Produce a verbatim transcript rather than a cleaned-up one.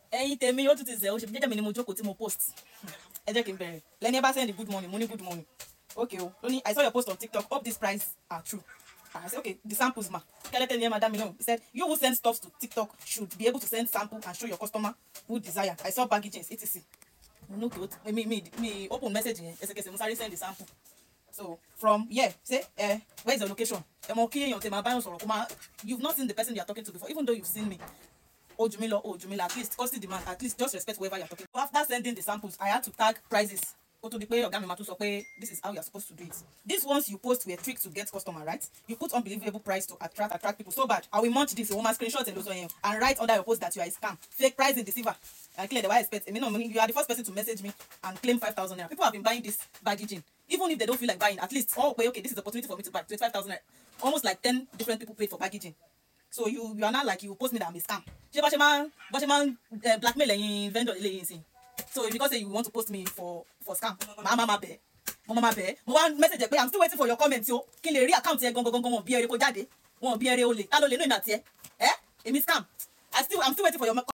ẹ̀yin tèmi ó tún ti zẹ̀ ó ṣe jẹ́jẹ́ mi ni mo jókòó tí mo post ẹ jẹ́ kí n bẹ̀rẹ̀ lẹ́ni ẹ bá send good morning mo ní good morning okay o ó ní I saw your post on TikTok, hope this price are true. I said okay, the samples ma kẹ́lẹ́tẹ́ ni ẹ máa dá mi lóhùn. He said you who send stuff to TikTok should be able to send sample and show your customer who desire. I saw baggy jeans etc. No good. Me me me open message yẹn ẹsẹ̀kẹsẹ̀ mo sáré send the sample. So from here say eh where is your location? ẹ mọ kí èèyàn tẹ máa báyọ̀ sọ̀rọ̀ kó máa you've not seen the person you are talking to before even though you've seen me. Ojumilo, Ojumilo, at least cost the demand, at least just respect whoever you're talking to. After sending the samples, I had to tag prices. Go to the pay organ to say this is how you're supposed to do it. These ones you post were tricked to get customer, right? You put unbelievable price to attract attract people so bad. I will munch this woman screenshot and also and write under your post that you are a scam, fake pricing deceiver. I clear the why expect. I mean, no, you are the first person to message me and claim five thousand naira. People have been buying this baggy jean, even if they don't feel like buying. At least oh okay, okay, this is the opportunity for me to buy twenty-five thousand naira. Almost like ten different people paid for baggy jean. So you you are not like you post me that I'm a scam. Ṣé bá ṣe máa bá ṣe máa blackmail ẹ̀yin vendor eléyìí sí. So because say you want to post me for for scam, màá máa máa bẹ̀ mo máa máa bẹ̀ mo wá message ẹ pé I'm still waiting for your comment o kí n lè rí account ẹ gangan gangan wọn bí ẹrẹ kó jáde wọn bí ẹrẹ olè tá ló lè nù ìmọ̀ àti ẹ ẹ èmi scam I still I'm still waiting for your